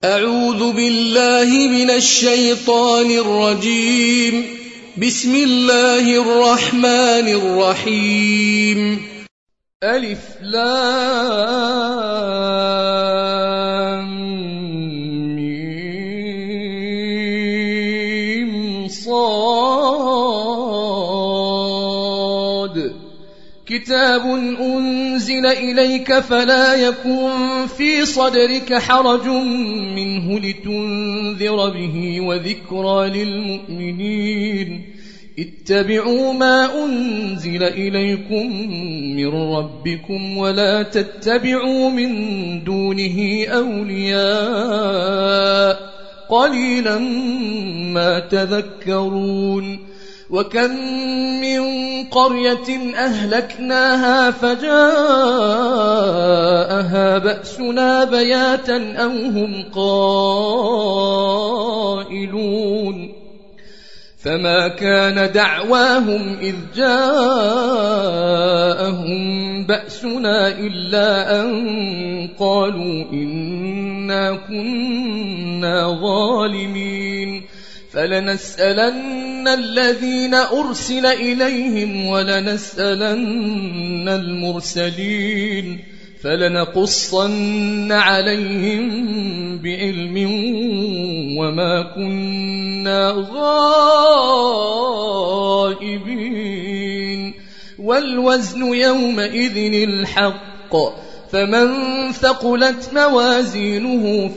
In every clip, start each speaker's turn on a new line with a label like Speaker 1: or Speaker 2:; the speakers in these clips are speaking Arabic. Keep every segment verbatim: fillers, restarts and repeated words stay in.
Speaker 1: أعوذ بالله من الشيطان الرجيم. بسم الله الرحمن الرحيم. ألف لام ميم صاد. كتاب أنزل إليك فلا يكن في صدرك حرج منه لتنذر به وذكرى للمؤمنين. اتبعوا ما أنزل إليكم من ربكم ولا تتبعوا من دونه أولياء قليلا ما تذكرون. وكم من قرية أهلكناها فجاءها بأسنا بياتا أو هم قائلون. فما كان دعواهم إذ جاءهم بأسنا إلا أن قالوا إنا كنا ظالمين. فلنسألن الذين أرسل إليهم ولنسألن المرسلين فلنقصن عليهم بعلم وما كنا غائبين. والوزن يومئذ الحق فمن ثقلت موازينه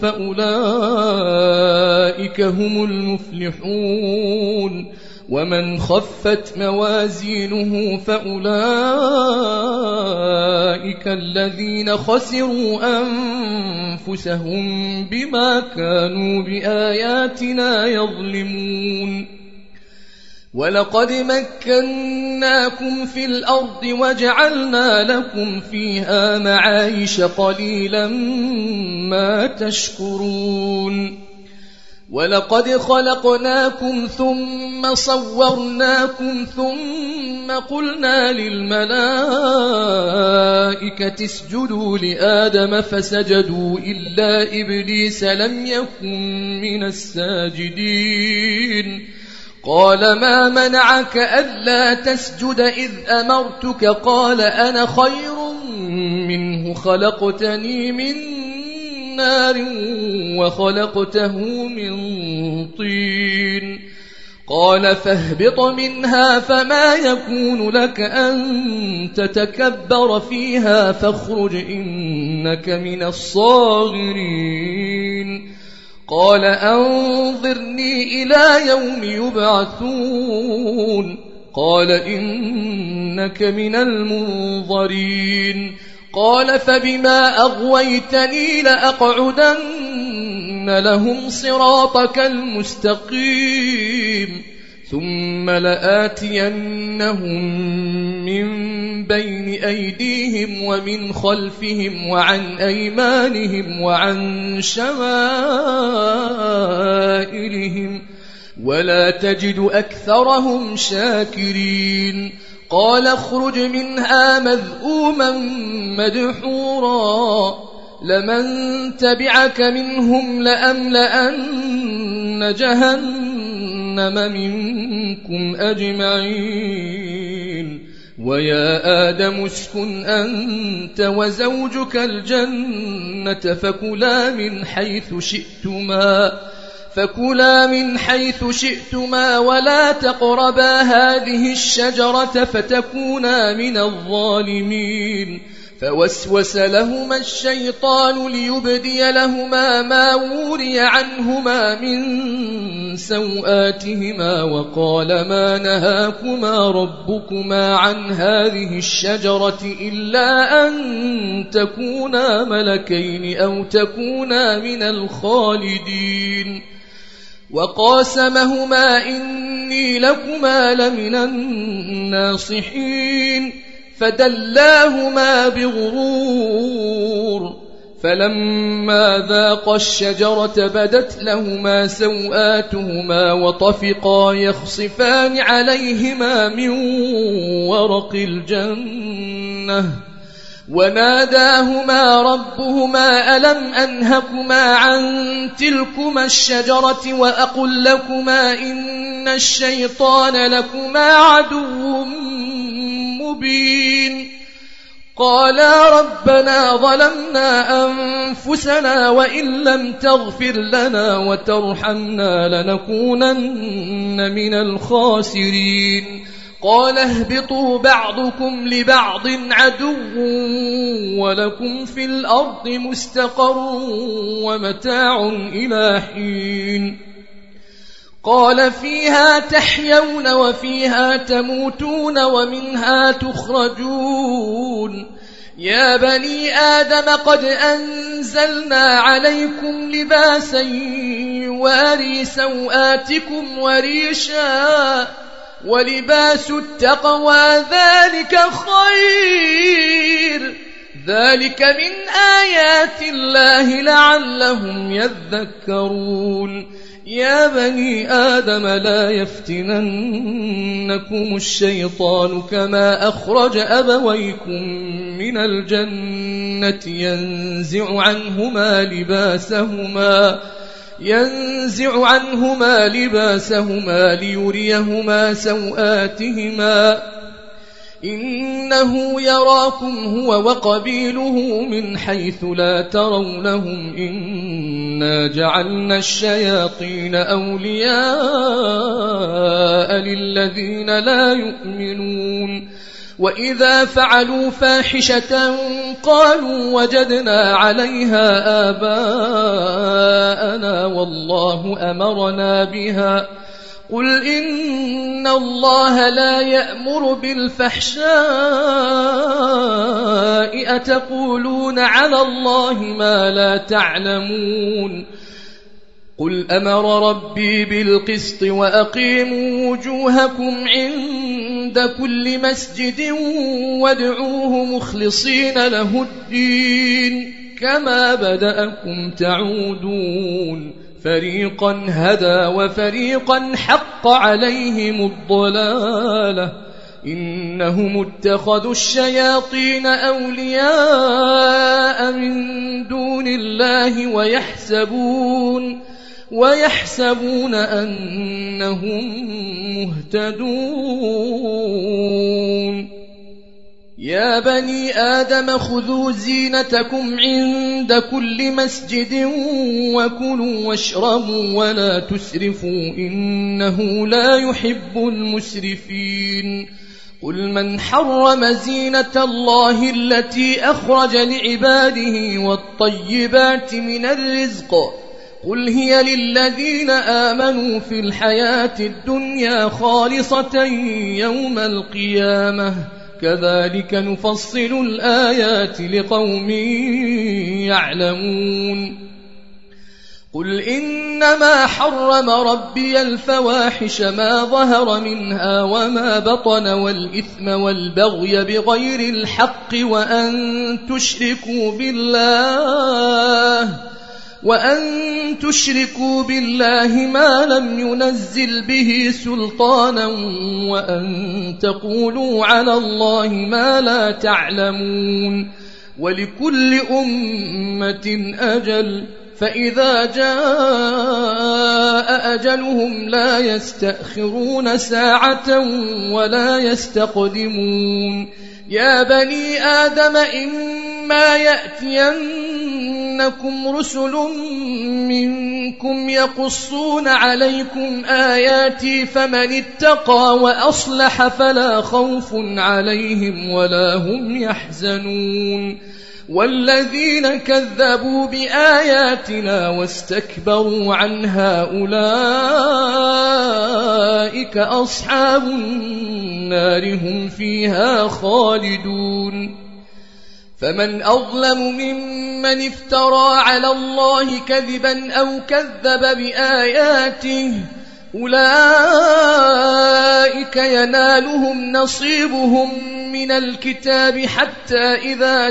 Speaker 1: فأولئك هم المفلحون ومن خفت موازينه فأولئك الذين خسروا أنفسهم بما كانوا بآياتنا يظلمون. ولقد مكناكم في الأرض وجعلنا لكم فيها معايش قليلا ما تشكرون. ولقد خلقناكم ثم صورناكم ثم قلنا للملائكة اسجدوا لآدم فسجدوا إلا إبليس لم يكن من الساجدين. قال ما منعك ألا تسجد إذ أمرتك؟ قال أنا خير منه خلقتني من نار وخلقته من طين. قال فاهبط منها فما يكون لك أن تتكبر فيها فاخرج إنك من الصاغرين. قال أنظرني إلى يوم يبعثون. قال إنك من المنظرين. قال فبما أغويتني لأقعدن لهم صراطك المستقيم ثم لآتينهم من بين أيديهم ومن خلفهم وعن أيمانهم وعن شمائلهم ولا تجد أكثرهم شاكرين. قال اخرج منها مذءوما مدحورا لمن تبعك منهم لأملأن جهنم منكم أجمعين. ويا آدم اسكن أنت وزوجك الجنة فكلا من حيث شئتما فكلا من حيث شئتما ولا تقربا هذه الشجرة فتكونا من الظالمين. فوسوس لهما الشيطان ليبدي لهما ما وري عنهما من سوآتهما وقال ما نهاكما ربكما عن هذه الشجرة إلا أن تكونا ملكين أو تكونا من الخالدين. وقاسمهما إني لكما لمن الناصحين فدلاهما بغرور. فلما ذاقا الشجرة بدت لهما سوآتهما وطفقا يخصفان عليهما من ورق الجنة وناداهما ربهما ألم أنهكما عن تلكما الشجرة وأقل لكما إن الشيطان لكما عدو مبين قالا ربنا ظلمنا أنفسنا وإن لم تغفر لنا وترحمنا لنكونن من الخاسرين قال اهبطوا بعضكم لبعض عدو ولكم في الأرض مستقر ومتاع إلى حين قال فيها تحيون وفيها تموتون ومنها تخرجون يا بني آدم قد أنزلنا عليكم لباسا يواري سوآتكم وريشا ولباس التقوى ذلك خير ذلك من آيات الله لعلهم يذكرون يا بني آدم لا يفتننكم الشيطان كما أخرج أبويكم من الجنة ينزع عنهما لباسهما ينزع عنهما لباسهما ليريهما سوآتهما إنه يراكم هو وقبيله من حيث لا ترونهم إنا جعلنا الشياطين أولياء للذين لا يؤمنون وإذا فعلوا فاحشة قالوا وجدنا عليها آباءنا والله أمرنا بها قل إن الله لا يأمر بالفحشاء أتقولون على الله ما لا تعلمون قل أمر ربي بالقسط وأقيموا وجوهكم عند كل مسجد وادعوه مخلصين له الدين كما بدأكم تعودون فريقا هدى وفريقا حق عليهم الضلالة إنهم اتخذوا الشياطين أولياء من دون الله ويحسبون ويحسبون أنهم مهتدون يا بني آدم خذوا زينتكم عند كل مسجد وكلوا واشربوا ولا تسرفوا إنه لا يحب المسرفين قل من حرم زينة الله التي أخرج لعباده والطيبات من الرزق قل هي للذين آمنوا في الحياة الدنيا خالصة يوم القيامة كذلك نفصل الآيات لقوم يعلمون قل إنما حرم ربي الفواحش ما ظهر منها وما بطن والإثم والبغي بغير الحق وأن تشركوا بالله وأن تشركوا بالله ما لم ينزل به سلطانا وأن تقولوا على الله ما لا تعلمون ولكل أمة أجل فإذا جاء أجلهم لا يستأخرون ساعة ولا يستقدمون يا بني آدم إما يأتينكم رسل منكم يقصون عليكم آياتي فمن اتقى وأصلح فلا خوف عليهم ولا هم يحزنون والذين كذبوا بآياتنا واستكبروا عنها أولئك أصحاب النار هم فيها خالدون فمن أظلم ممن افترى على الله كذبا أو كذب بآياته أولئك ينالهم نصيبهم من الكتاب حتى إذا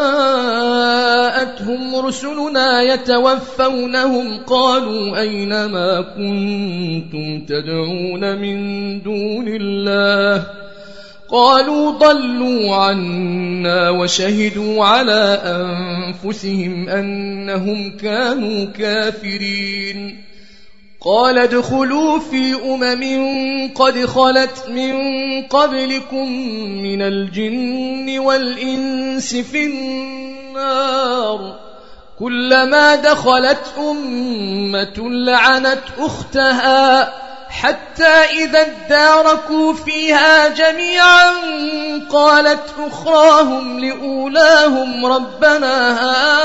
Speaker 1: جاءتهم رسلنا يتوفونهم قالوا أين ما كنتم تدعون من دون الله قالوا ضلوا عنا وشهدوا على أنفسهم أنهم كانوا كافرين. قال ادخلوا في أمم قد خلت من قبلكم من الجن والإنس في النار كلما دخلت أمة لعنت أختها حتى إذا اداركوا فيها جميعا قالت أخراهم لأولاهم ربنا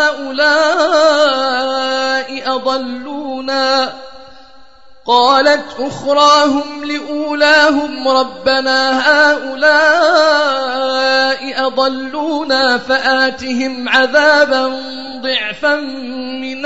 Speaker 1: هؤلاء أضلونا قالت أخراهم لأولاهم ربنا هؤلاء أضلونا فآتهم عذابا ضعفا من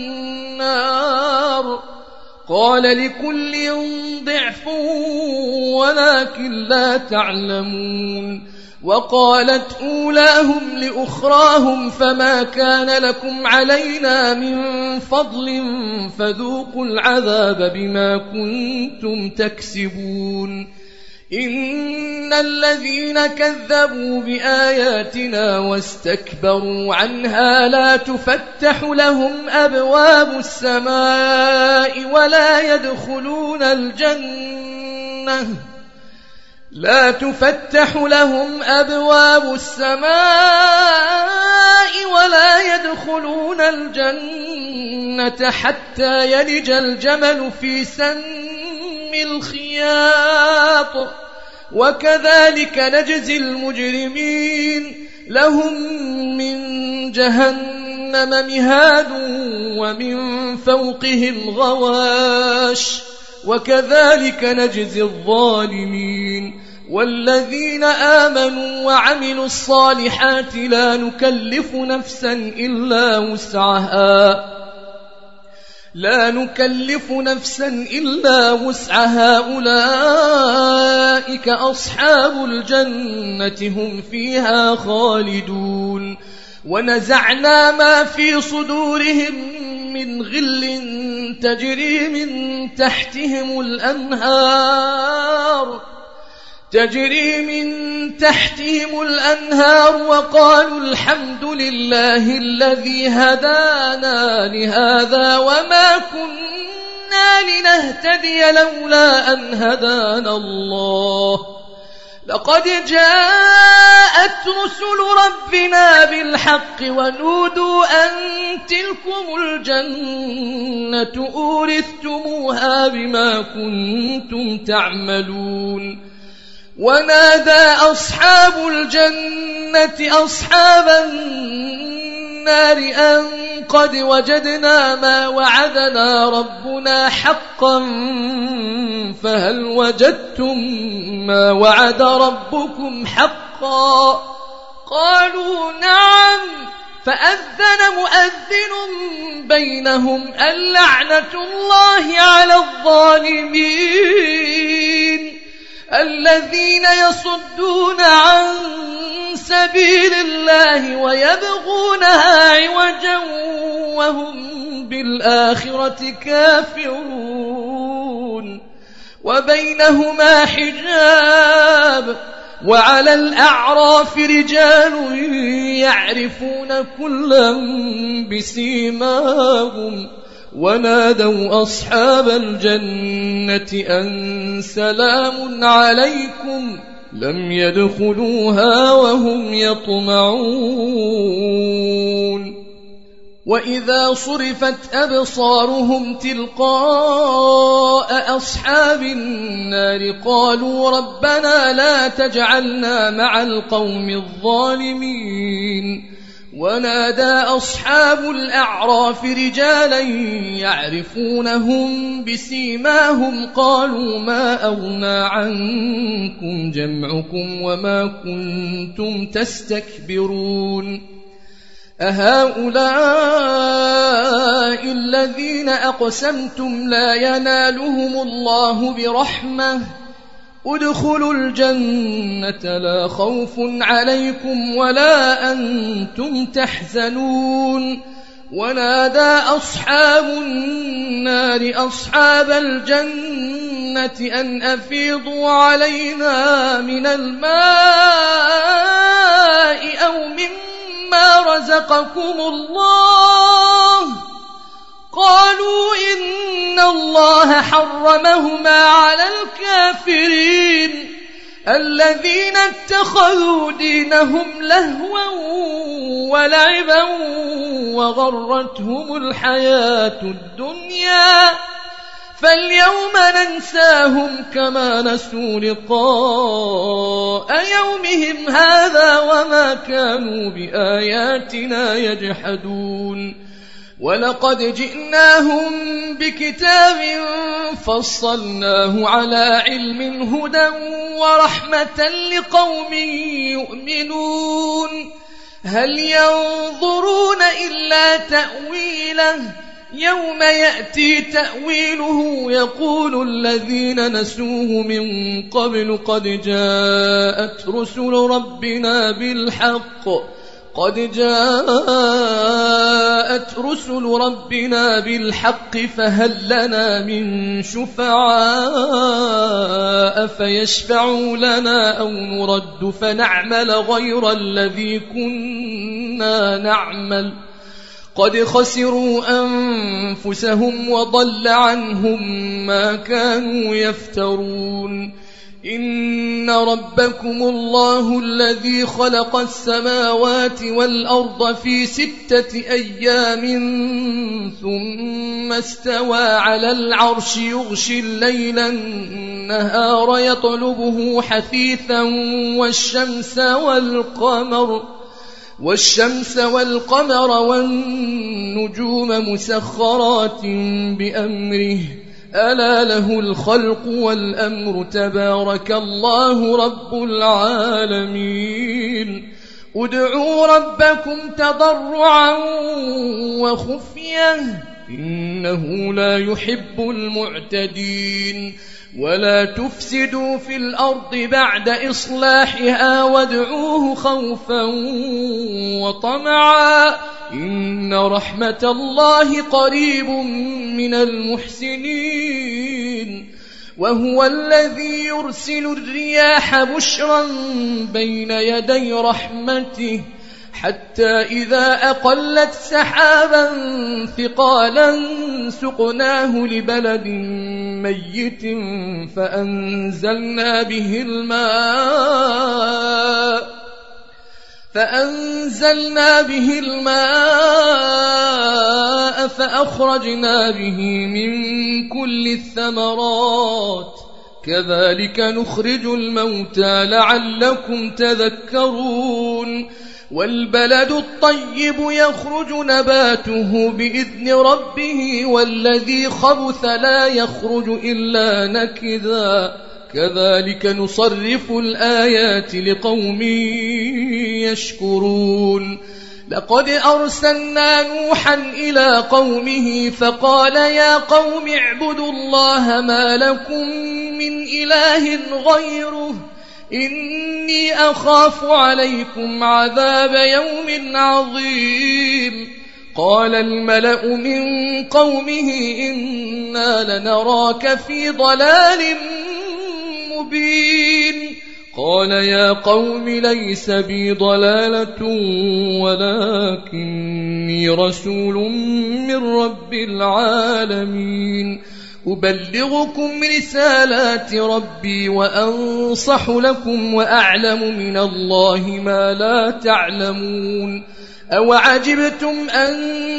Speaker 1: النار قال لكل ضعف ولكن لا تعلمون. وقالت أولاهم لأخراهم فما كان لكم علينا من فضل فذوقوا العذاب بما كنتم تكسبون. إن الذين كذبوا بآياتنا واستكبروا عنها لا تفتح لهم أبواب السماء ولا يدخلون الجنة لا تفتح لهم أبواب السماء ولا يدخلون الجنة حتى يلج الجمل في سم الخياط وكذلك نجزي المجرمين. لهم من جهنم مهاد ومن فوقهم غواش وكذلك نجزي الظالمين. والذين آمنوا وعملوا الصالحات لا نكلف نفسا إلا وسعها لا نكلف نفسا إلا وسعها أولئك أصحاب الجنة هم فيها خالدون. ونزعنا ما في صدورهم من غل تجري من تحتهم الأنهار تجري من تحتهم الأنهار وقالوا الحمد لله الذي هدانا لهذا وما كنا لنهتدي لولا أن هدانا الله لقد جاءت رسل ربنا بالحق ونودوا أن تلكم الجنة أورثتموها بما كنتم تعملون. ونادى أصحاب الجنة أصحاب النار أن قد وجدنا ما وعدنا ربنا حقا فهل وجدتم ما وعد ربكم حقا قالوا نعم فأذن مؤذن بينهم اللعنة الله على الظالمين الذين يصدون عن سبيل الله ويبغونها عوجا وهم بالآخرة كافرون. وبينهما حجاب وعلى الأعراف رجال يعرفون كلا بسيماهم ونادوا أصحاب الجنة أن سلام عليكم لم يدخلوها وهم يطمعون. وإذا صرفت أبصارهم تلقاء أصحاب النار قالوا ربنا لا تجعلنا مع القوم الظالمين. ونادى أصحاب الأعراف رجالا يعرفونهم بسيماهم قالوا ما أغنى عنكم جمعكم وما كنتم تستكبرون أهؤلاء الذين أقسمتم لا ينالهم الله برحمة ادخلوا الجنة لا خوف عليكم ولا أنتم تحزنون. ونادى أصحاب النار أصحاب الجنة الجنة أن أفيضوا علينا من الماء أو مما رزقكم الله قالوا إن الله حرمهما على الكافرين الذين اتخذوا دينهم لهوا ولعبا وغرتهم الحياة الدنيا فاليوم ننساهم كما نسوا لقاء يومهم هذا وما كانوا بآياتنا يجحدون ولقد جئناهم بكتاب فصلناه على علم هدى ورحمة لقوم يؤمنون هل ينظرون إلا تأويله يوم يأتي تأويله يقول الذين نسوه من قبل قد جاءت رسل ربنا بالحق قد جاءت رسل ربنا بالحق فهل لنا من شفعاء فيشفعوا لنا أو نرد فنعمل غير الذي كنا نعمل قد خسروا أنفسهم وضل عنهم ما كانوا يفترون إن ربكم الله الذي خلق السماوات والأرض في ستة أيام ثم استوى على العرش يغشي الليل النهار يطلبه حثيثا والشمس والقمر والشمس والقمر والنجوم مسخرات بأمره ألا له الخلق والأمر تبارك الله رب العالمين ادعوا ربكم تضرعا وخفية إنه لا يحب المعتدين ولا تفسدوا في الأرض بعد إصلاحها وادعوه خوفا وطمعا إن رحمة الله قريب من المحسنين وهو الذي يرسل الرياح بشرا بين يدي رحمته حتى إذا أقلت سحابا ثقالا سقناه لبلد ميت فأنزلنا به الماء فأنزلنا به الماء فأخرجنا به من كل الثمرات كذلك نخرج الموتى لعلكم تذكرون والبلد الطيب يخرج نباته بإذن ربه والذي خبث لا يخرج إلا نكدا كذلك نصرف الآيات لقوم يشكرون لقد أرسلنا نوحا إلى قومه فقال يا قوم اعبدوا الله ما لكم من إله غيره إني أخاف عليكم عذاب يوم عظيم قال الملأ من قومه إنا لنراك في ضلال مبين قال يا قوم ليس بي ضلالة ولكني رسول من رب العالمين أبلغكم رسالات ربي وأنصح لكم وأعلم من الله ما لا تعلمون أوعجبتم أن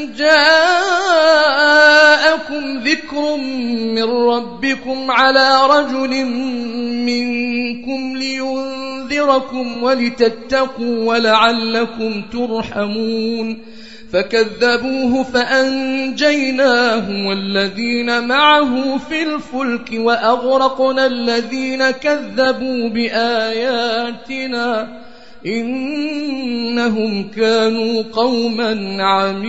Speaker 1: جاءكم ذكر من ربكم على رجل منكم لينذركم ولتتقوا ولعلكم ترحمون فكذبوه فأنجيناه والذين معه في الفلك وأغرقنا الذين كذبوا بآياتنا إنهم كانوا قوما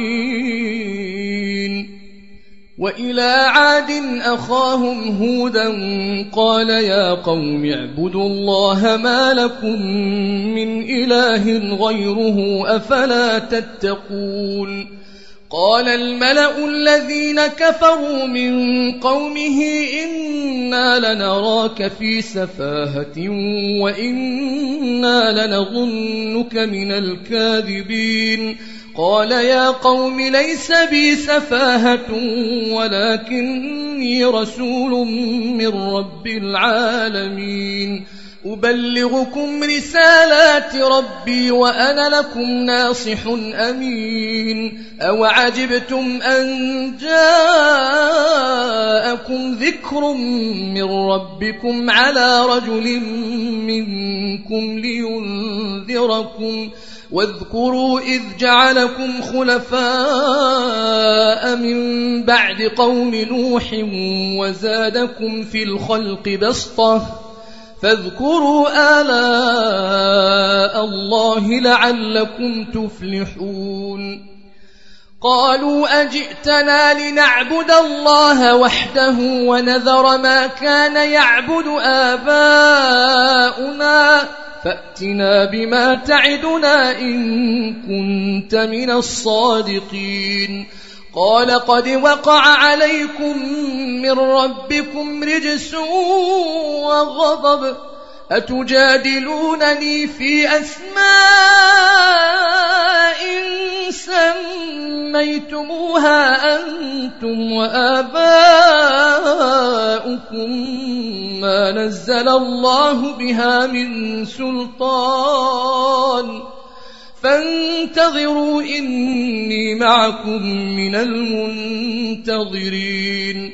Speaker 1: عمين وإلى عاد أخاهم هودا قال يا قوم اعبدوا الله ما لكم من إله غيره أفلا تتقون قال الملأ الذين كفروا من قومه إنا لنراك في سفاهة وإنا لنظنك من الكاذبين قال يا قوم ليس بي سفاهة ولكني رسول من رب العالمين أبلغكم رسالات ربي وأنا لكم ناصح أمين أوعجبتم أن جاءكم ذكر من ربكم على رجل منكم لينذركم واذكروا إذ جعلكم خلفاء من بعد قوم نوح وزادكم في الخلق بسطة فاذكروا آلاء الله لعلكم تفلحون قالوا أجئتنا لنعبد الله وحده ونذر ما كان يعبد آباؤنا فأتنا بما تعدنا إن كنت من الصادقين قال قد وقع عليكم من ربكم رجس وغضب أتجادلونني في أسماء سميتموها أنتم وآباؤكم ما نزل الله بها من سلطان فانتظروا إني معكم من المنتظرين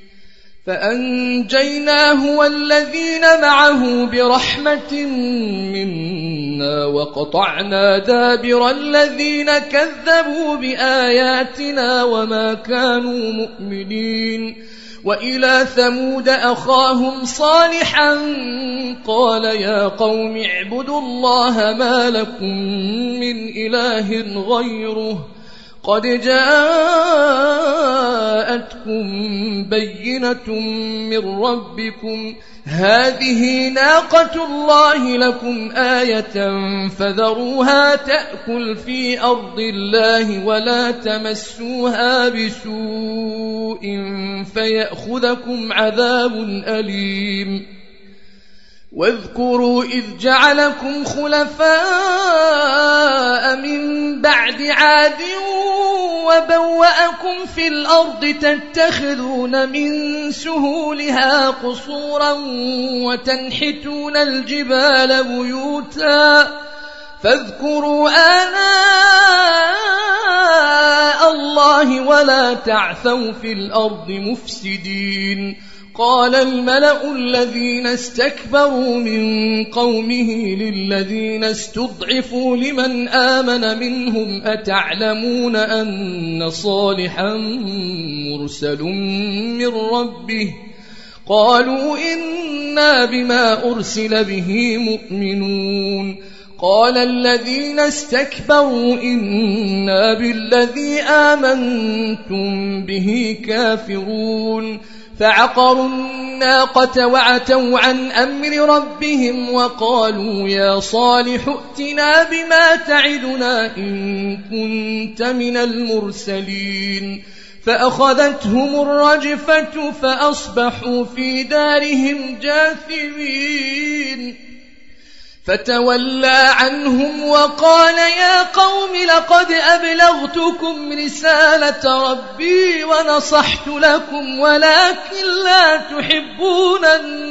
Speaker 1: فأنجيناه والذين معه برحمة منا وقطعنا دابر الذين كذبوا بآياتنا وما كانوا مؤمنين وإلى ثمود أخاهم صالحا قال يا قوم اعبدوا الله ما لكم من إله غيره قد جاءتكم بينة من ربكم هذه ناقة الله لكم آية فذروها تأكل في أرض الله ولا تمسوها بسوء فيأخذكم عذاب أليم واذكروا إذ جعلكم خلفاء من بعد عاد وبوأكم في الأرض تتخذون من سهولها قصورا وتنحتون الجبال بيوتا فاذكروا آلاء الله ولا تعثوا في الأرض مفسدين قال الملأ الذين استكبروا من قومه للذين استضعفوا لمن آمن منهم أتعلمون أن صالحا مرسل من ربه قالوا إنا بما أرسل به مؤمنون قال الذين استكبروا إنا بالذي آمنتم به كافرون فعقروا الناقة وعتوا عن أمر ربهم وقالوا يا صالح ائتنا بما تعدنا إن كنت من المرسلين فأخذتهم الرجفة فأصبحوا في دارهم جاثمين فتولى عنهم وقال يا قوم لقد أبلغتكم رسالة ربي ونصحت لكم ولكن لا تحبون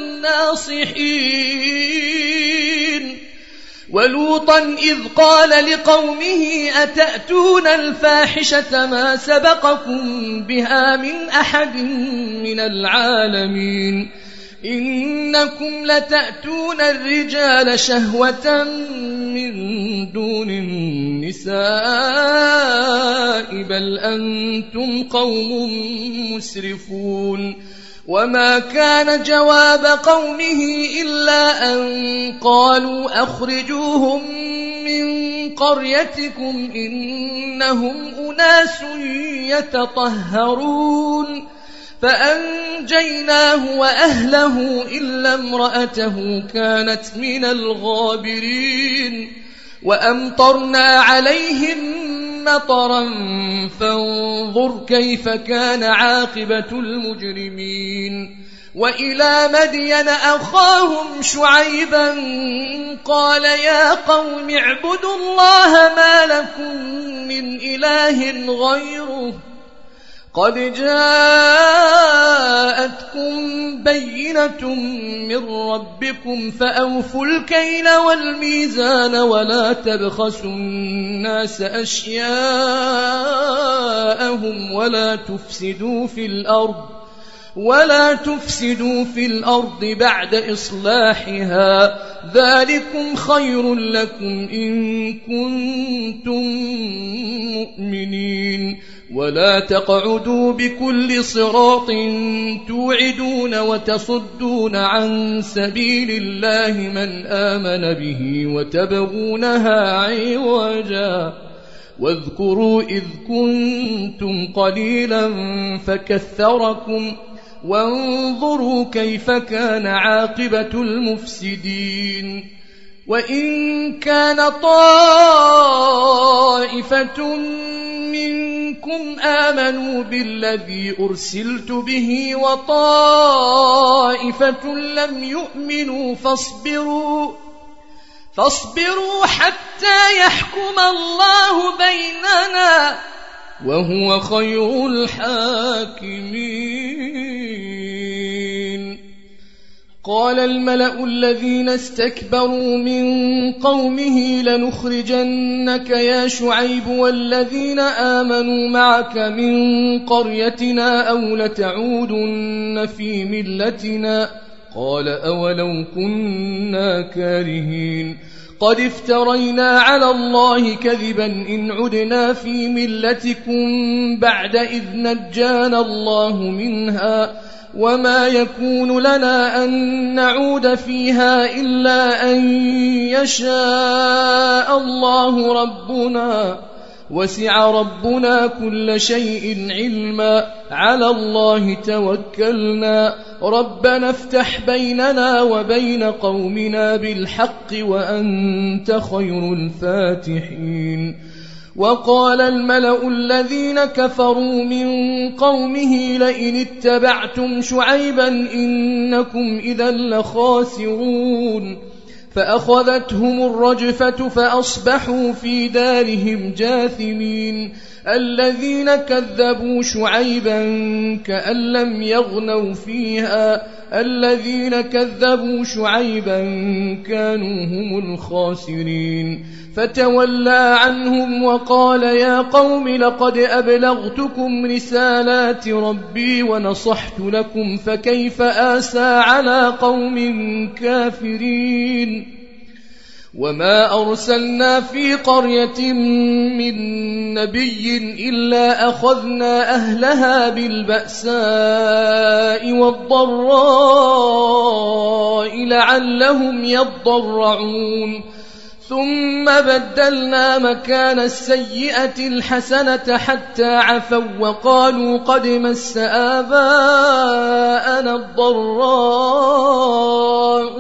Speaker 1: الناصحين ولوطا إذ قال لقومه أتأتون الفاحشة ما سبقكم بها من أحد من العالمين إنكم لتأتون الرجال شهوة من دون النساء بل أنتم قوم مسرفون وما كان جواب قومه إلا أن قالوا أخرجوهم من قريتكم إنهم أناس يتطهرون فأنجيناه وأهله إلا امرأته كانت من الغابرين وأمطرنا عليهم مطرا فانظر كيف كان عاقبة المجرمين وإلى مدين أخاهم شعيبا قال يا قوم اعبدوا الله ما لكم من إله غيره قد جاءتكم بينة من ربكم فأوفوا الكيل والميزان ولا تبخسوا الناس أشياءهم ولا تفسدوا في الأرض ولا تفسدوا في الأرض بعد إصلاحها ذلكم خير لكم إن كنتم مؤمنين ولا تقعدوا بكل صراط توعدون وتصدون عن سبيل الله من آمن به وتبغونها عوجا واذكروا إذ كنتم قليلا فكثركم وانظروا كيف كان عاقبة المفسدين وإن كان طائفة منكم آمنوا بالذي أرسلت به وطائفة لم يؤمنوا فاصبروا فاصبروا حتى يحكم الله بيننا وهو خير الحاكمين قال الملأ الذين استكبروا من قومه لنخرجنك يا شعيب والذين آمنوا معك من قريتنا أو لتعودن في ملتنا قال أولو كنا كارهين قد افترينا على الله كذبا إن عدنا في ملتكم بعد إذ نجانا الله منها وما يكون لنا أن نعود فيها إلا أن يشاء الله ربنا وسع ربنا كل شيء علما على الله توكلنا ربنا افتح بيننا وبين قومنا بالحق وأنت خير الفاتحين وقال الملأ الذين كفروا من قومه لئن اتبعتم شعيبا إنكم إذا لخاسرون فأخذتهم الرجفة فأصبحوا في دارهم جاثمين الذين كذبوا شعيبا كأن لم يغنوا فيها الذين كذبوا شعيبا كانوا هم الخاسرين فتولى عنهم وقال يا قوم لقد أبلغتكم رسالات ربي ونصحت لكم فكيف آسى على قوم كافرين وما أرسلنا في قرية من نبي إلا أخذنا أهلها بالبأساء والضراء لعلهم يضرعون ثم بدلنا مكان السيئة الحسنة حتى عفوا وقالوا قد مس آباءنا الضراء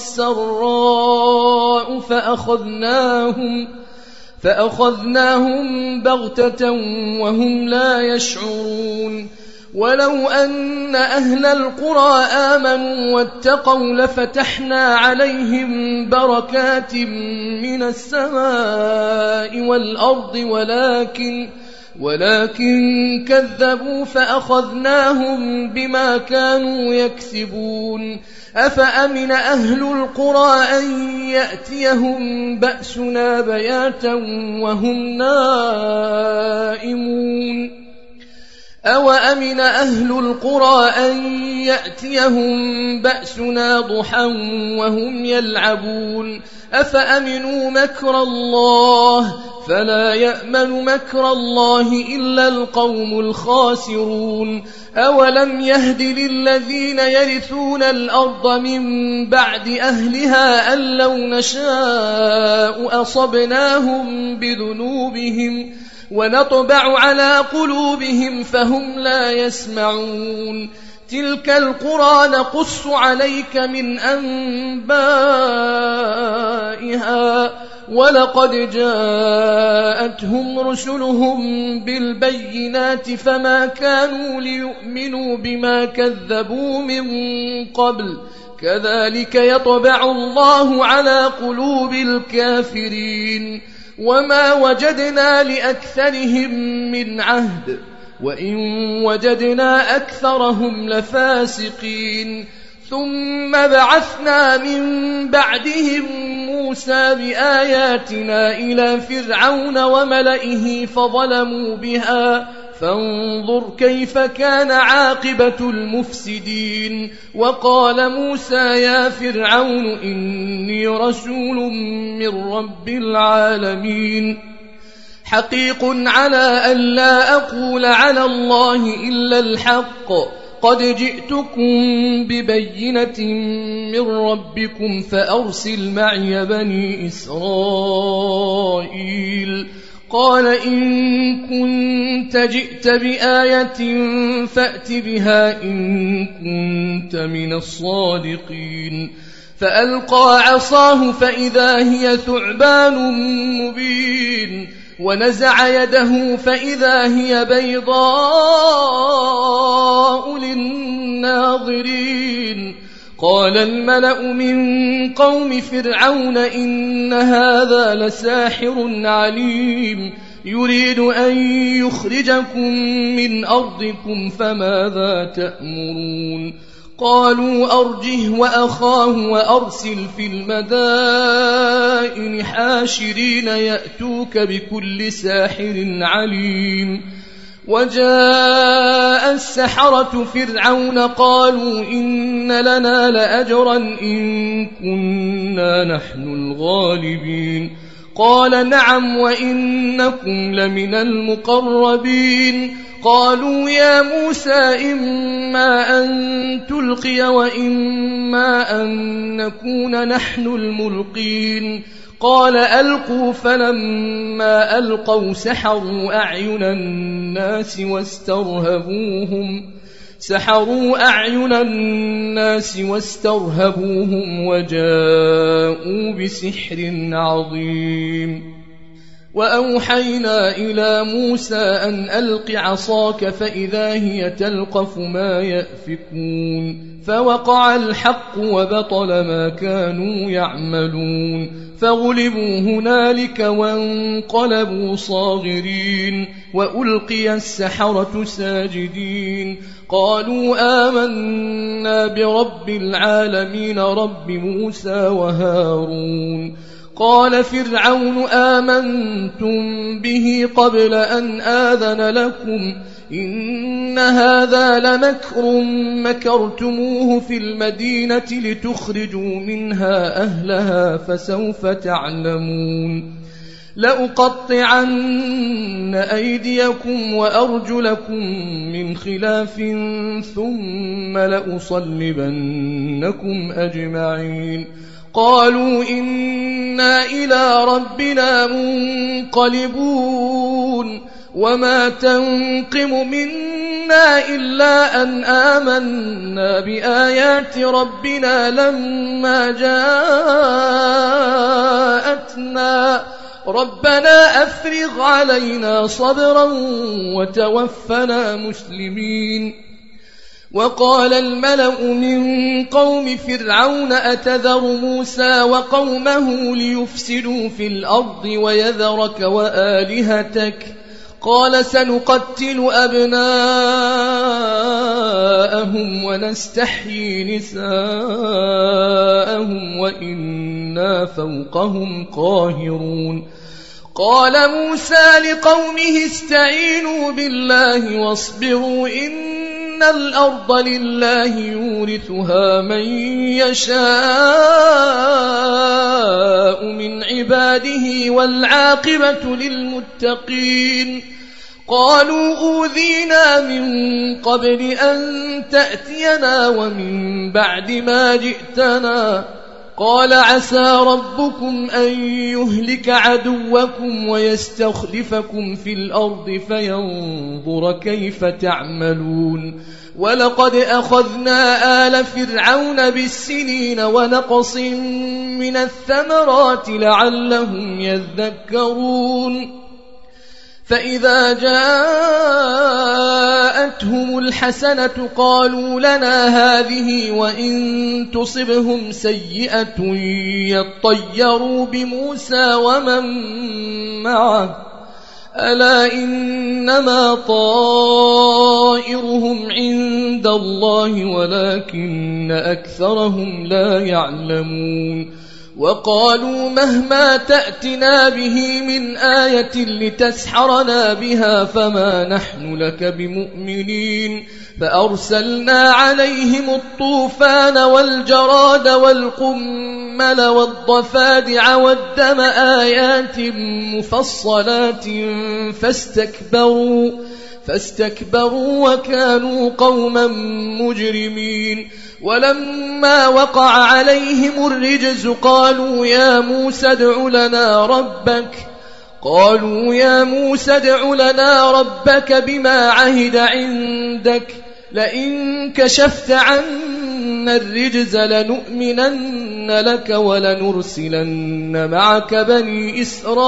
Speaker 1: والسراء فأخذناهم فأخذناهم بغتة وهم لا يشعرون ولو أن أهل القرى آمنوا واتقوا لفتحنا عليهم بركات من السماء والأرض ولكن ولكن كذبوا فأخذناهم بما كانوا يكسبون أفأمن أهل القرى أن يأتيهم بأسنا بياتا وهم نائمون أوأمن أهل القرى أن يأتيهم بأسنا ضحى وهم يلعبون أفأمنوا مكر الله فلا يأمن مكر الله إلا القوم الخاسرون أولم يهد للذين يرثون الأرض من بعد أهلها أن لو نشاء أصبناهم بذنوبهم ونطبع على قلوبهم فهم لا يسمعون تلك القرى نقص عليك من أنبائها ولقد جاءتهم رسلهم بالبينات فما كانوا ليؤمنوا بما كذبوا من قبل كذلك يطبع الله على قلوب الكافرين وما وجدنا لأكثرهم من عهد وإن وجدنا أكثرهم لفاسقين ثم بعثنا من بعدهم موسى بآياتنا إلى فرعون وملئه فظلموا بها فانظر كيف كان عاقبة المفسدين وقال موسى يا فرعون إني رسول من رب العالمين حقيق على أن لا أقول على الله إلا الحق قد جئتكم ببينة من ربكم فأرسل معي بني إسرائيل قال إن كنت جئت بآية فأت بها إن كنت من الصادقين فألقى عصاه فإذا هي ثعبان مبين ونزع يده فإذا هي بيضاء للناظرين قال الملأ من قوم فرعون إن هذا لساحر عليم يريد أن يخرجكم من أرضكم فماذا تأمرون قالوا أرجه وأخاه وأرسل في المدائن حاشرين يأتوك بكل ساحر عليم وجاء السحرة فرعون قالوا إن لنا لأجرا إن كنا نحن الغالبين قال نعم وإنكم لمن المقربين قالوا يا موسى إما أن تلقي وإما أن نكون نحن الملقين قال ألقوا فلما ألقوا سحروا أعين الناس واسترهبوهم سحروا أعين الناس واسترهبوهم وجاءوا بسحر عظيم وأوحينا إلى موسى أن ألق عصاك فإذا هي تلقف ما يأفكون فوقع الحق وبطل ما كانوا يعملون فغلبوا هنالك وانقلبوا صاغرين وألقي السحرة ساجدين قالوا آمنا برب العالمين رب موسى وهارون قال فرعون آمنتم به قبل أن آذن لكم إن هذا لمكر مكرتموه في المدينة لتخرجوا منها أهلها فسوف تعلمون لأقطعن أيديكم وأرجلكم من خلاف ثم لأصلبنكم أجمعين قالوا إنا إلى ربنا منقلبون وما تنقم منا إلا أن آمنا بآيات ربنا لما جاءتنا ربنا أفرغ علينا صبرا وتوفنا مسلمين وقال الملأ من قوم فرعون أتذر موسى وقومه ليفسدوا في الأرض ويذرك وآلهتك قال سنقتل أبناءهم ونستحيي نساءهم وإنا فوقهم قاهرون قال موسى لقومه استعينوا بالله واصبروا إن الأرض لله يورثها من يشاء من عباده والعاقبة للمتقين قالوا أوذينا من قبل أن تأتينا ومن بعد ما جئتنا قال عسى ربكم أن يهلك عدوكم ويستخلفكم في الأرض فينظر كيف تعملون ولقد أخذنا آل فرعون بالسنين ونقص من الثمرات لعلهم يذكرون فإذا جاءتهم الحسنة قالوا لنا هذه وإن تصبهم سيئة يطيروا بموسى ومن معه ألا إنما طائرهم عند الله ولكن أكثرهم لا يعلمون وقالوا مهما تأتنا به من آية لتسحرنا بها فما نحن لك بمؤمنين فأرسلنا عليهم الطوفان والجراد والقمل والضفادع والدم آيات مفصلات فاستكبروا فاستكبروا وكانوا قوما مجرمين ولما وقع عليهم الرجز قالوا يا موسى ادع لنا ربك قالوا يا موسى ادع لنا ربك بما عهد عندك لئن كشفت عنا الرجز لنؤمنن لك ولنرسلن معك بني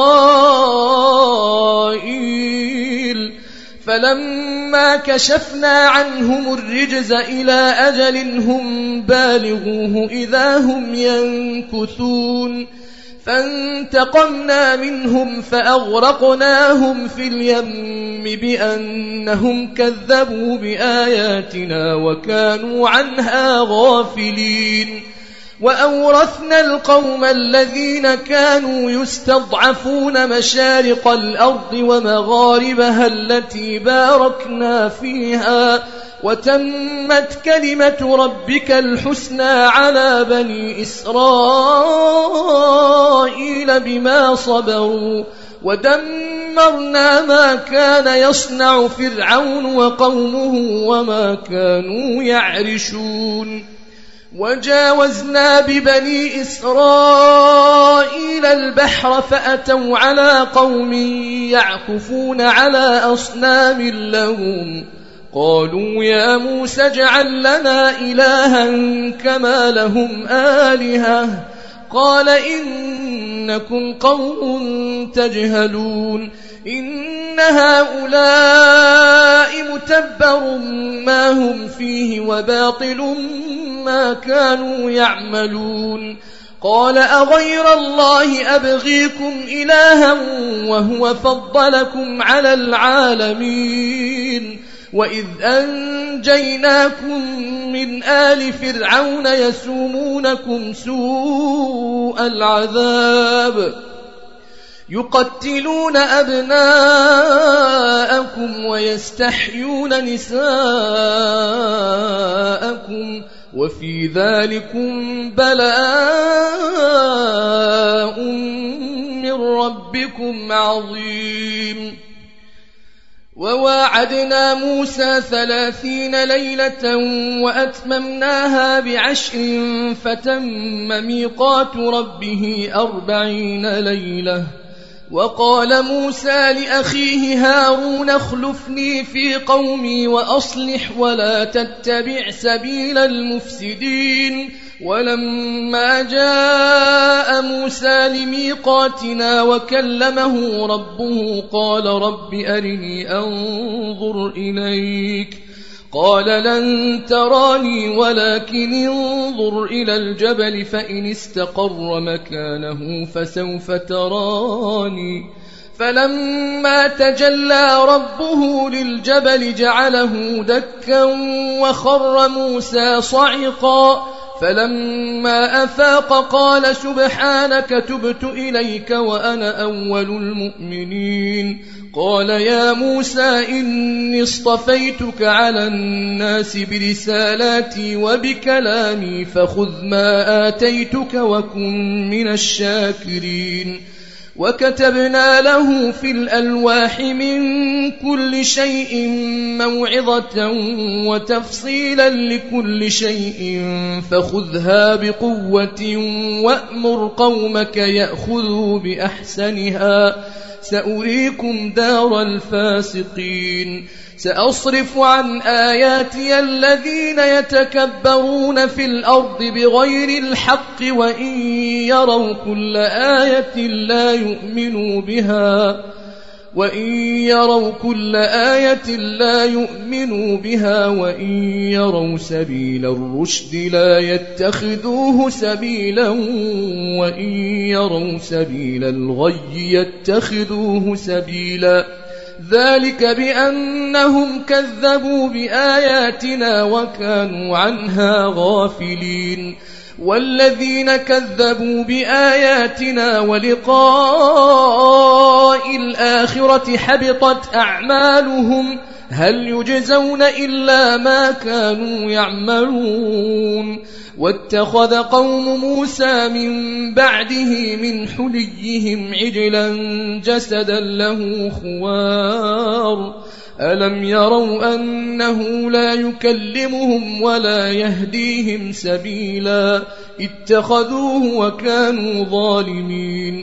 Speaker 1: إسرائيل فلما كشفنا عنهم الرجز إلى أجل هم بالغوه إذا هم ينكثون فانتقمنا منهم فأغرقناهم في اليم بأنهم كذبوا بآياتنا وكانوا عنها غافلين وأورثنا القوم الذين كانوا يستضعفون مشارق الأرض ومغاربها التي باركنا فيها وتمت كلمة ربك الحسنى على بني إسرائيل بما صبروا ودمرنا ما كان يصنع فرعون وقومه وما كانوا يعرشون وجاوزنا ببني إسرائيل البحر فأتوا على قوم يعكفون على أصنام لهم قالوا يا موسى اجعل لنا إلها كما لهم آلهة قال إنكم قوم تجهلون إن هؤلاء متبر ما هم فيه وباطل ما كانوا يعملون قال أغير الله أبغيكم إلها وهو فضلكم على العالمين وإذ أنجيناكم من آل فرعون يسومونكم سوء العذاب يقتلون أبناءكم ويستحيون نساءكم وفي ذلكم بلاء من ربكم عظيم وواعدنا موسى ثلاثين ليلة وأتممناها بعشر فتم ميقات ربه أربعين ليلة وقال موسى لأخيه هارون اخلفني في قومي وأصلح ولا تتبع سبيل المفسدين ولما جاء موسى لميقاتنا وكلمه ربه قال رب أرني أنظر إليك قال لن تراني ولكن انظر إلى الجبل فإن استقر مكانه فسوف تراني فلما تجلى ربه للجبل جعله دكا وخر موسى صعقا فلما أفاق قال سبحانك تبت إليك وأنا أول المؤمنين قال يا موسى إني اصطفيتك على الناس برسالاتي وبكلامي فخذ ما آتيتك وكن من الشاكرين وكتبنا له في الألواح من كل شيء موعظة وتفصيلا لكل شيء فخذها بقوة وأمر قومك يأخذوا بأحسنها سأريكم دار الفاسقين سأصرف عن آياتي الذين يتكبرون في الأرض بغير الحق وإن يروا كل آية لا يؤمنوا بها وإن يروا كل آية لا يؤمنوا بها وإن يروا سبيل الرشد لا يتخذوه سبيلا وإن يروا سبيل الغي يتخذوه سبيلا ذلك بأنهم كذبوا بآياتنا وكانوا عنها غافلين والذين كذبوا بآياتنا ولقاء الآخرة حبطت أعمالهم هل يجزون إلا ما كانوا يعملون واتخذ قوم موسى من بعده من حليهم عجلا جسدا له خوار ألم يروا أنه لا يكلمهم ولا يهديهم سبيلا اتخذوه وكانوا ظالمين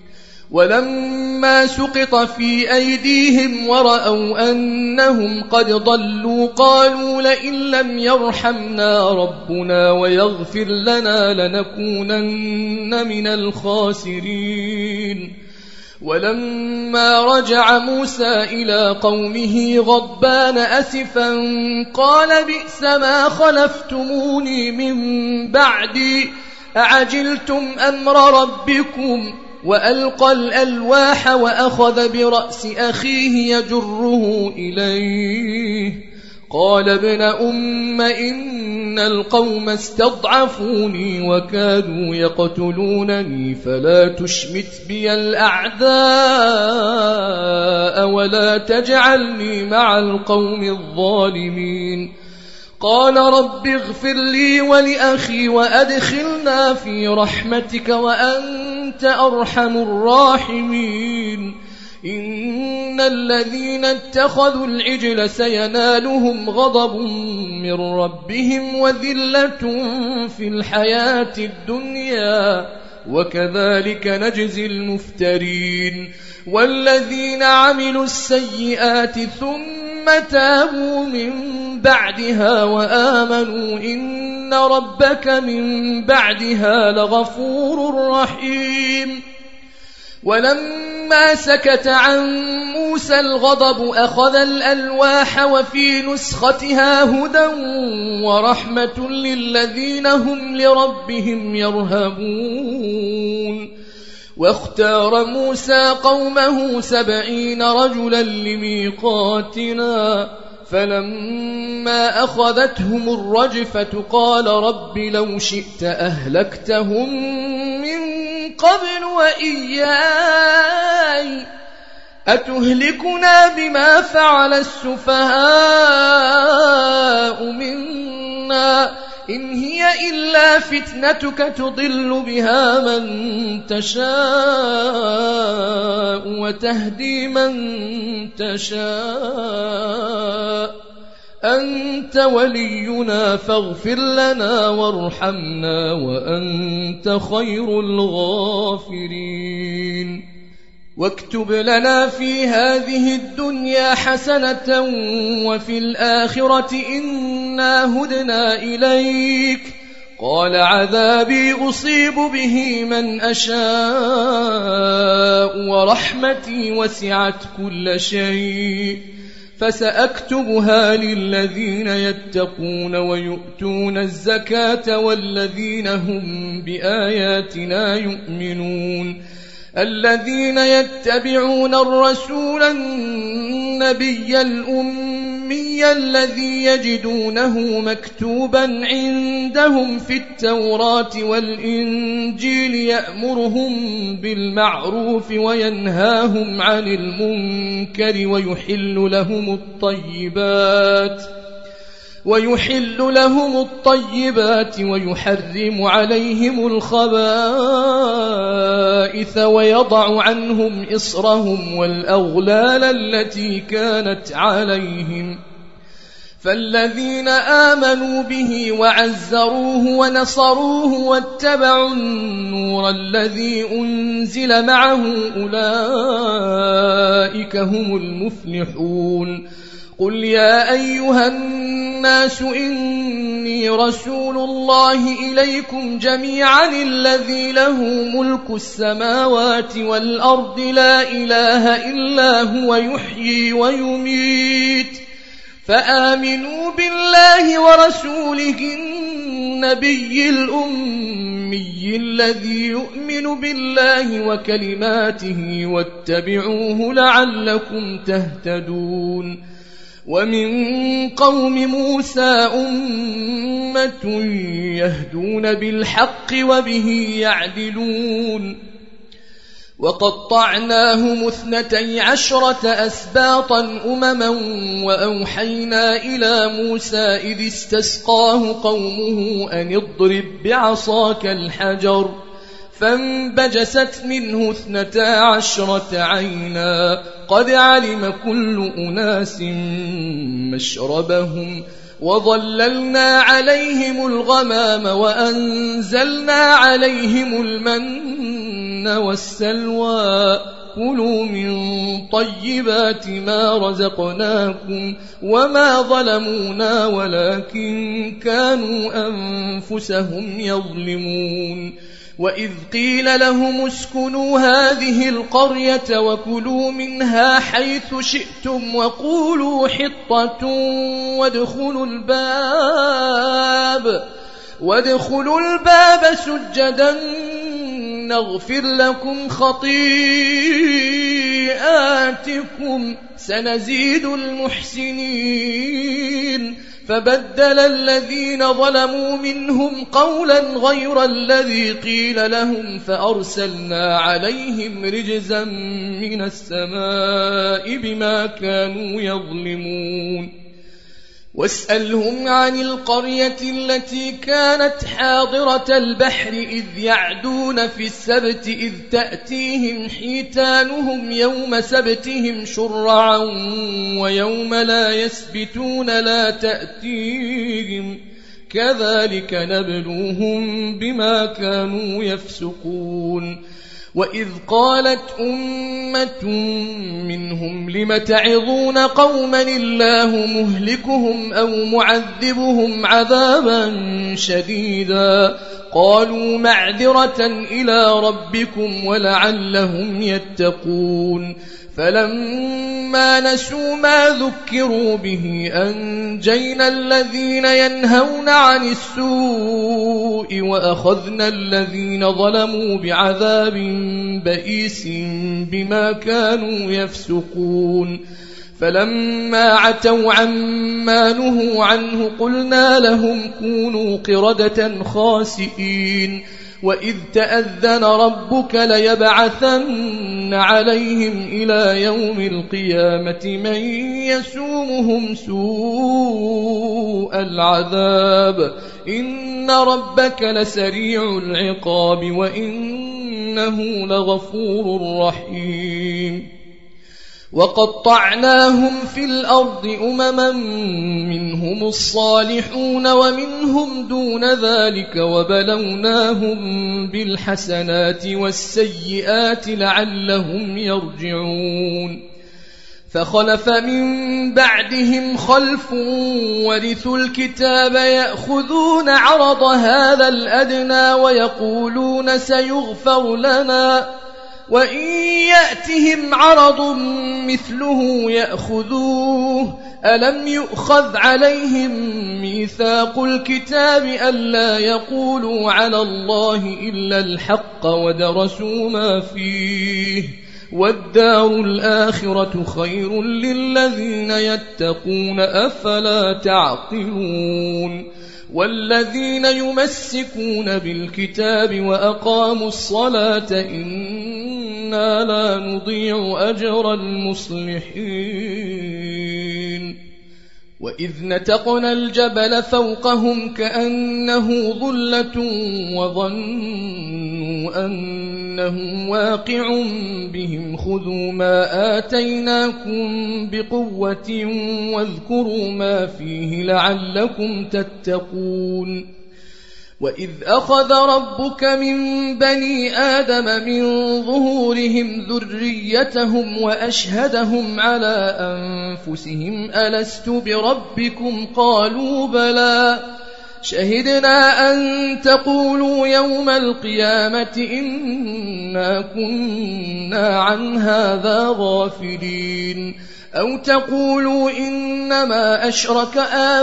Speaker 1: ولما سقط في أيديهم ورأوا أنهم قد ضلوا قالوا لئن لم يرحمنا ربنا ويغفر لنا لنكونن من الخاسرين ولما رجع موسى إلى قومه غضبان أسفا قال بئس ما خلفتموني من بعدي أعجلتم أمر ربكم وألقى الألواح وأخذ برأس أخيه يجره إليه قال ابن أم إن القوم استضعفوني وكادوا يقتلونني فلا تشمت بي الأعداء ولا تجعلني مع القوم الظالمين قال رب اغفر لي ولأخي وأدخلنا في رحمتك وأنت أرحم الراحمين إن الذين اتخذوا العجل سينالهم غضب من ربهم وذلة في الحياة الدنيا وكذلك نجزي المفترين والذين عملوا السيئات ثم تابوا من بعدها وآمنوا إن ربك من بعدها لغفور رحيم ولما سكت عن موسى الغضب أخذ الألواح وفي نسختها هدى ورحمة للذين هم لربهم يرهبون واختار موسى قومه سبعين رجلا لميقاتنا فلما أخذتهم الرجفة قال رب لو شئت أهلكتهم من قبل وإياي أتهلكنا بما فعل السفهاء منا إن هي إلا فتنتك تضل بها من تشاء وتهدي من تشاء أنت ولينا فاغفر لنا وارحمنا وأنت خير الغافرين واكتب لنا في هذه الدنيا حسنة وفي الآخرة إنا هدنا إليك قال عذابي أصيب به من أشاء ورحمتي وسعت كل شيء فسأكتبها للذين يتقون ويؤتون الزكاة والذين هم بآياتنا يؤمنون الذين يتبعون الرسول النبي الأمي الذي يجدونه مكتوبا عندهم في التوراة والإنجيل يأمرهم بالمعروف وينهاهم عن المنكر ويحل لهم الطيبات ويحل لهم الطيبات ويحرم عليهم الخبائث ويضع عنهم إصرهم والأغلال التي كانت عليهم فالذين آمنوا به وعزروه ونصروه واتبعوا النور الذي أنزل معه أولئك هم المفلحون. قل يا أيها الناس إني رسول الله إليكم جميعا الذي له ملك السماوات والأرض لا إله إلا هو يحيي ويميت فآمنوا بالله ورسوله النبي الأمي الذي يؤمن بالله وكلماته واتبعوه لعلكم تهتدون. ومن قوم موسى أمة يهدون بالحق وبه يعدلون. وقطعناهم اثنتي عشرة أسباطا أمما وأوحينا إلى موسى إذ استسقاه قومه أن اضرب بعصاك الحجر فانبجست منه اثنتا عشرة عينا قد علم كل أناس مشربهم وظللنا عليهم الغمام وأنزلنا عليهم المن والسلوى كلوا من طيبات ما رزقناكم وما ظلمونا ولكن كانوا أنفسهم يظلمون. وإذ قيل لهم اسكنوا هذه القرية وكلوا منها حيث شئتم وقولوا حطة وادخلوا الباب وادخلوا الباب سجدا نغفر لكم خطيئاتكم سنزيد المحسنين. فبدل الذين ظلموا منهم قولا غير الذي قيل لهم فأرسلنا عليهم رجزا من السماء بما كانوا يظلمون. واسألهم عن القرية التي كانت حاضرة البحر إذ يعدون في السبت إذ تأتيهم حيتانهم يوم سبتهم شرعا ويوم لا يسبتون لا تأتيهم كذلك نبلوهم بما كانوا يفسقون. وإذ قالت أمة منهم لم تعظون قوما الله مهلكهم أو معذبهم عذابا شديدا قالوا معذرة إلى ربكم ولعلهم يتقون. فلما نسوا ما ذكروا به أنجينا الذين ينهون عن السوء وأخذنا الذين ظلموا بعذاب بئيس بما كانوا يفسقون. فلما عتوا عما نهوا عنه قلنا لهم كونوا قردة خاسئين. وإذ تأذن ربك ليبعثن عليهم إلى يوم القيامة من يسومهم سوء العذاب إن ربك لسريع العقاب وإنه لغفور رحيم. وقطعناهم في الأرض أمما منهم الصالحون ومنهم دون ذلك وبلوناهم بالحسنات والسيئات لعلهم يرجعون. فخلف من بعدهم خلف ورثوا الكتاب يأخذون عرض هذا الأدنى ويقولون سيغفر لنا وإن يأتهم عرض مثله يأخذوه ألم يؤخذ عليهم ميثاق الكتاب ألا يقولوا على الله إلا الحق ودرسوا ما فيه والدار الآخرة خير للذين يتقون أفلا تعقلون. والذين يمسكون بالكتاب وأقاموا الصلاة إنا لا نضيع أجر المصلحين. وإذ نتقنا الجبل فوقهم كأنه ظلة وظنوا علموا أنه واقع بهم خذوا ما آتيناكم بقوة واذكروا ما فيه لعلكم تتقون. وإذ أخذ ربك من بني آدم من ظهورهم ذريتهم وأشهدهم على أنفسهم ألست بربكم قالوا بلى شهدنا أن تقولوا يوم القيامة إنا كنا عن هذا غافلين أو تقولوا إنما أشرك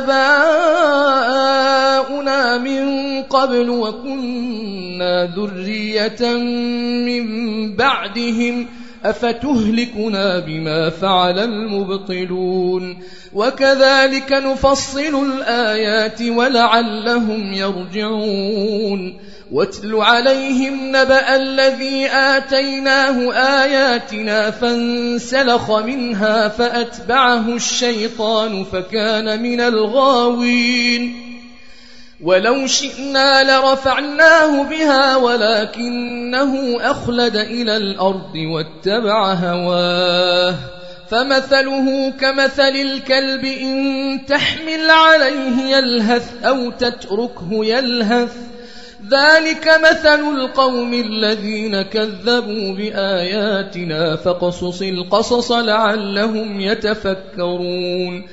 Speaker 1: آباؤنا من قبل وكنا ذرية من بعدهم أفتهلكنا بما فعل المبطلون وكذلك نفصل الآيات ولعلهم يرجعون. واتل عليهم نبأ الذي آتيناه آياتنا فانسلخ منها فأتبعه الشيطان فكان من الغاوين ولو شئنا لرفعناه بها ولكنه أخلد إلى الأرض واتبع هواه فمثله كمثل الكلب إن تحمل عليه يلهث أو تتركه يلهث ذلك مثل القوم الذين كذبوا بآياتنا فقصص القصص لعلهم يتفكرون.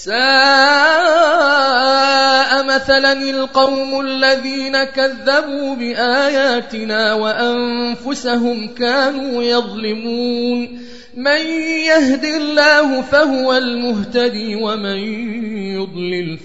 Speaker 1: ساء مثلا القوم الذين كذبوا بآياتنا وأنفسهم كانوا يظلمون. من يهد الله فهو المهتدي ومن يضلل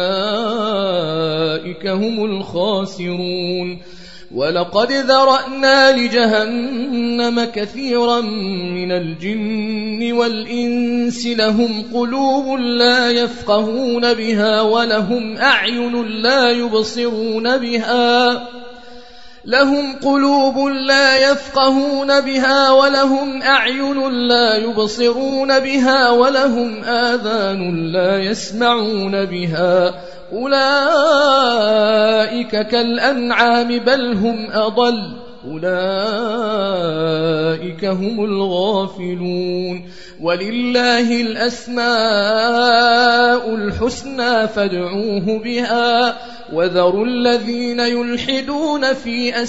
Speaker 1: فأولئك هم الخاسرون. ولقد ذرأنا لجهنم كثيرا من الجن والإنس لهم قلوب لا يفقهون بها ولهم أعين لا يبصرون بها لهم قلوب لا يفقهون بها ولهم أعين لا يبصرون بها ولهم آذان لا يسمعون بها أولئك كالأنعام بل هم أضل أولئك هم الغافلون. ولله الأسماء الحسنى فادعوه بها وذروا الذين يلحدون في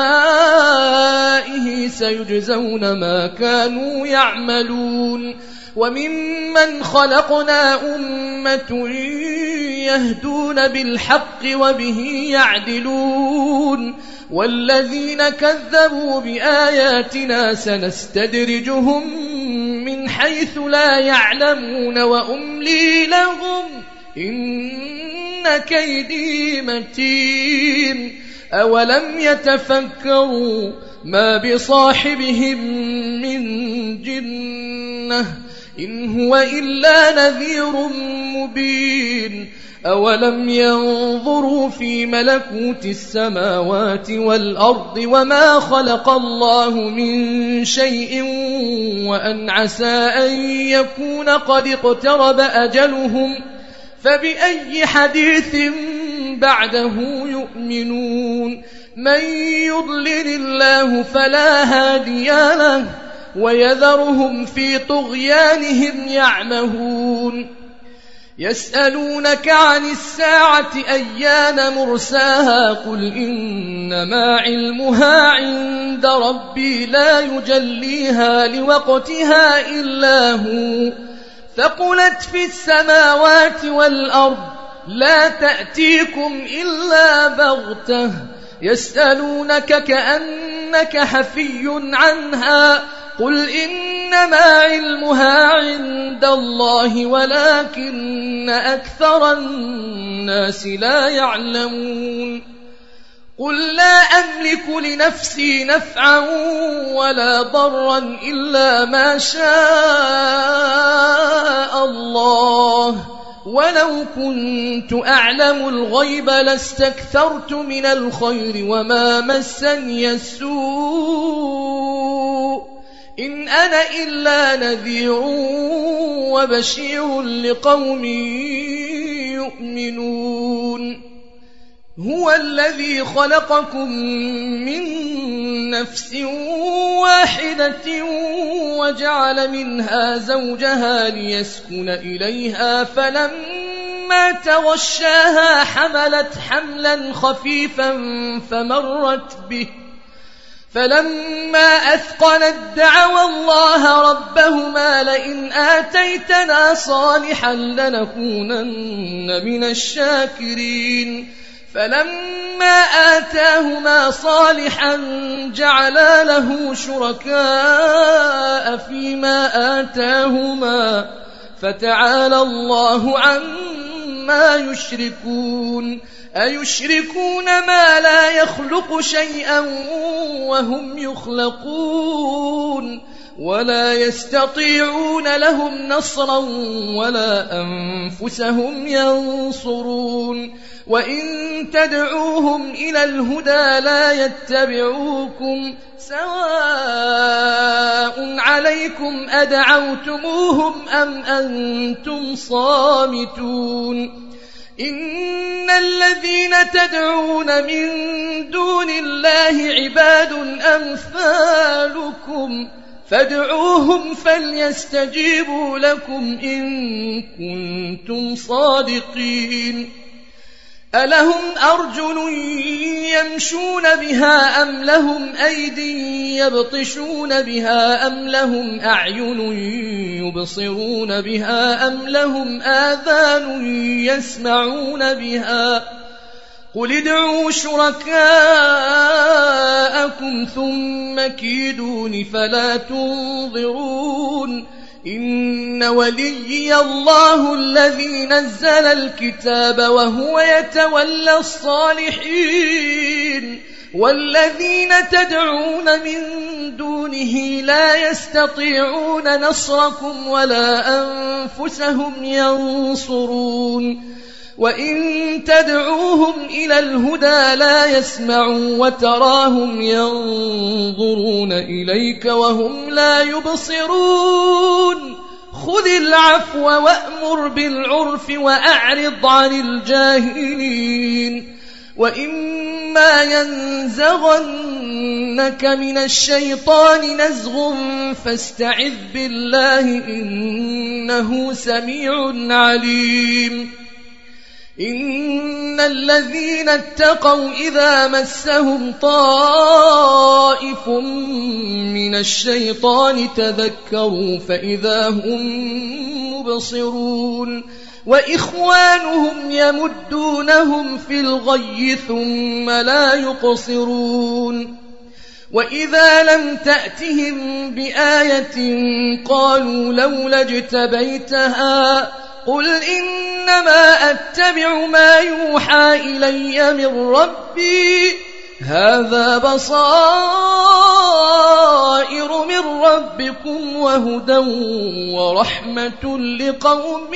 Speaker 1: أسمائه سيجزون ما كانوا يعملون. وممن خلقنا أمة يهدون بالحق وبه يعدلون والذين كذبوا بآياتنا سنستدرجهم من حيث لا يعلمون وأملي لهم إن كيدي متين. أولم يتفكروا ما بصاحبهم من جنة إن هو إلا نذير مبين. أولم ينظروا في ملكوت السماوات والأرض وما خلق الله من شيء وأن عسى أن يكون قد اقترب أجلهم فبأي حديث بعده يؤمنون. من يضلل الله فلا هادي له ويذرهم في طغيانهم يعمهون. يسألونك عن الساعة أيان مرساها قل إنما علمها عند ربي لا يجليها لوقتها إلا هو ثقلت في السماوات والأرض لا تأتيكم إلا بغتة يسألونك كأنك حفي عنها قل إنما علمها عند الله ولكن أكثر الناس لا يعلمون. قل لا أملك لنفسي نفعا ولا ضرا إلا ما شاء الله ولو كنت أعلم الغيب لاستكثرت من الخير وما مسني السوء إن أنا إلا نذير وبشير لقوم يؤمنون. هو الذي خلقكم من نفس واحدة وجعل منها زوجها ليسكن إليها فلما تغشاها حملت حملا خفيفا فمرت به فلما أثقلت دعوا الله ربهما لئن آتيتنا صالحا لنكونن من الشاكرين فلما آتاهما صالحا جعلا له شركاء فيما آتاهما فتعالى الله عما يشركون أيشركون ما لا يخلق شيئا وهم يخلقون ولا يستطيعون لهم نصرا ولا أنفسهم ينصرون وإن تدعوهم إلى الهدى لا يتبعوكم سواء عليكم أدعوتموهم أم أنتم صامتون إن الذين تدعون من دون الله عباد أمثالكم فادعوهم فليستجيبوا لكم إن كنتم صادقين ألهم أرجل يمشون بها أم لهم أيدي يبطشون بها أم لهم أعين يبصرون بها أم لهم آذان يسمعون بها قل ادعوا شركاءكم ثم كيدون فلا تنظرون إن وليي الله الذي نزل الكتاب وهو يتولى الصالحين والذين تدعون من دونه لا يستطيعون نصركم ولا أنفسهم ينصرون وإن تدعوهم إلى الهدى لا يسمعوا وتراهم ينظرون إليك وهم لا يبصرون خذ العفو وأمر بالعرف وأعرض عن الجاهلين وإما ينزغنك من الشيطان نزغ فاستعذ بالله إنه سميع عليم إن الذين اتقوا إذا مسهم طائف من الشيطان تذكروا فإذا هم مبصرون وإخوانهم يمدونهم في الغي ثم لا يقصرون وإذا لم تأتهم بآية قالوا لولا اجتبيتها قل إنما أتبع ما يوحى إلي من ربي هذا بصائر من ربكم وهدى ورحمة لقوم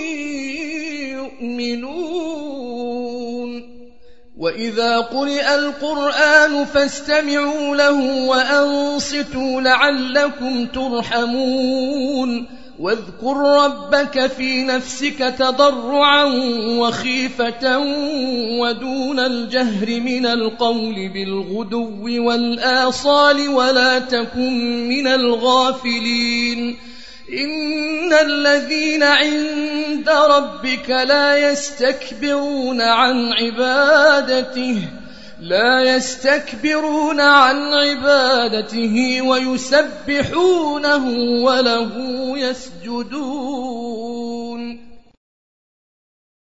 Speaker 1: يؤمنون وإذا قرئ القرآن فاستمعوا له وأنصتوا لعلكم ترحمون واذكر ربك في نفسك تضرعا وخيفة ودون الجهر من القول بالغدو والآصال ولا تكن من الغافلين إن الذين عند ربك لا يستكبرون عن عبادته لا يستكبرون عن عبادته ويسبحونه وله يسجدون